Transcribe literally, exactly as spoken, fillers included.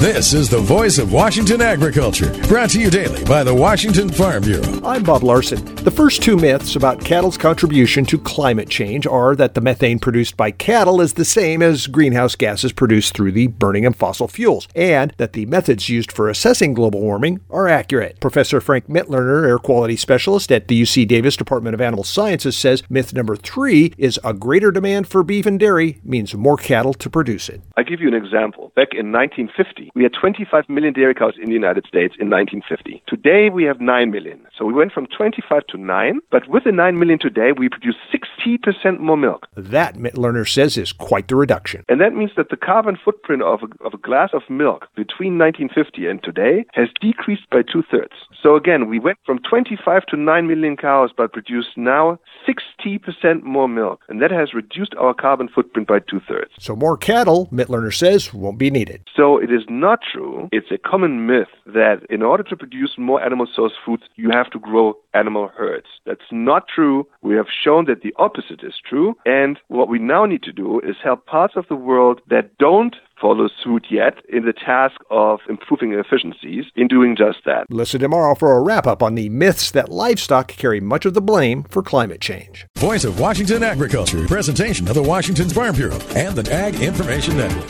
This is the voice of Washington agriculture, brought to you daily by the Washington Farm Bureau. I'm Bob Larson. The first two myths about cattle's contribution to climate change are that the methane produced by cattle is the same as greenhouse gases produced through the burning of fossil fuels, and that the methods used for assessing global warming are accurate. Professor Frank Mitloehner, air quality specialist at the U C Davis Department of Animal Sciences, says myth number three is a greater demand for beef and dairy means more cattle to produce it. I'll give you an example. Back in nineteen fifty, we had twenty-five million dairy cows in the United States in nineteen fifty. Today, we have nine million. So we went from twenty-five to nine, but with the nine million today, we produce sixty percent more milk. That, Mitloehner says, is quite the reduction. And that means that the carbon footprint of a, of a glass of milk between nineteen fifty and today has decreased by two-thirds. So again, we went from twenty-five to nine million cows, but produce now sixty percent more milk. And that has reduced our carbon footprint by two-thirds. So more cattle, Mitloehner says, won't be needed. So it is not true. It's a common myth that in order to produce more animal source foods, you have to grow animal herds. That's not true. We have shown that the opposite is true. And what we now need to do is help parts of the world that don't follow suit yet in the task of improving efficiencies in doing just that. Listen tomorrow for a wrap-up on the myths that livestock carry much of the blame for climate change. Voice of Washington agriculture, presentation of the Washington Farm Bureau and the Ag Information Network.